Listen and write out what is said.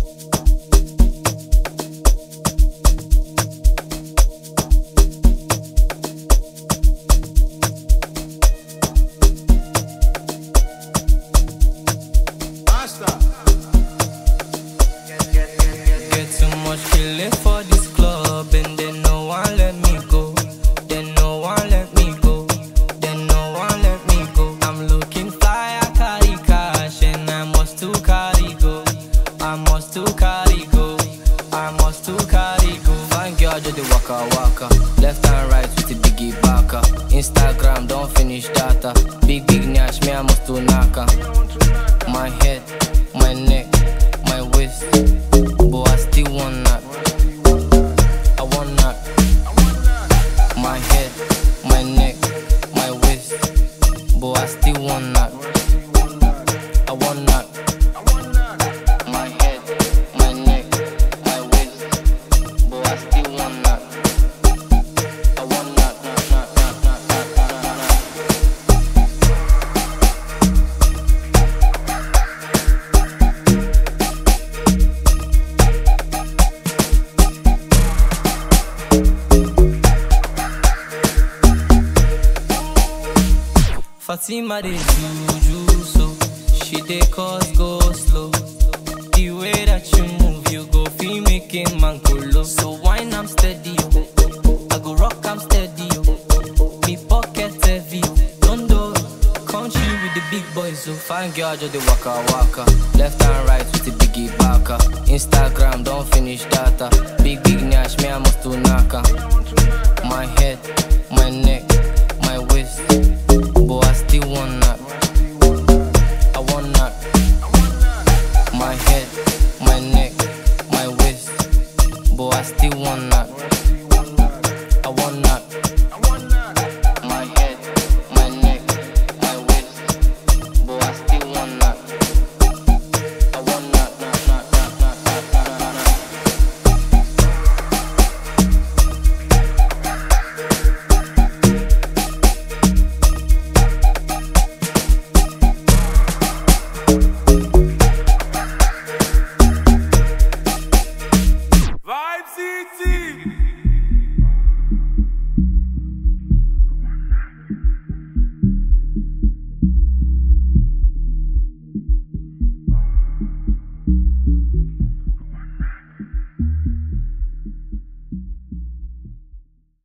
Get too much feeling for this club, and then no one let me go. Then no one let me go. Then no one let me go. I'm looking fly, I carry cash, and I must to carry go. I must to carry go. I must to carry go. Fine girl, just the waka waka. Left and right with the biggie baka. Instagram, don't finish data. Big nash, me I must to naka. My head, my neck, my waist, but I still want knock. I want knock. My head, my neck, my waist, but I still want knock. I want knock. My head, my neck, my waist, but I still want knock. I want knock, knock, knock, knock, knock, knock, knock, knock. Fatima dey juju so she dey cause go slow. The way that you move, you go feel making man colo. So wine I'm steady, yo. I go rock I'm steady, yo. Me pocket heavy, don't do. Country with the big boys, so fine girl just the waka waka. Left and right with the biggie baka. Instagram don't finish data. Big nash, me I must to naka.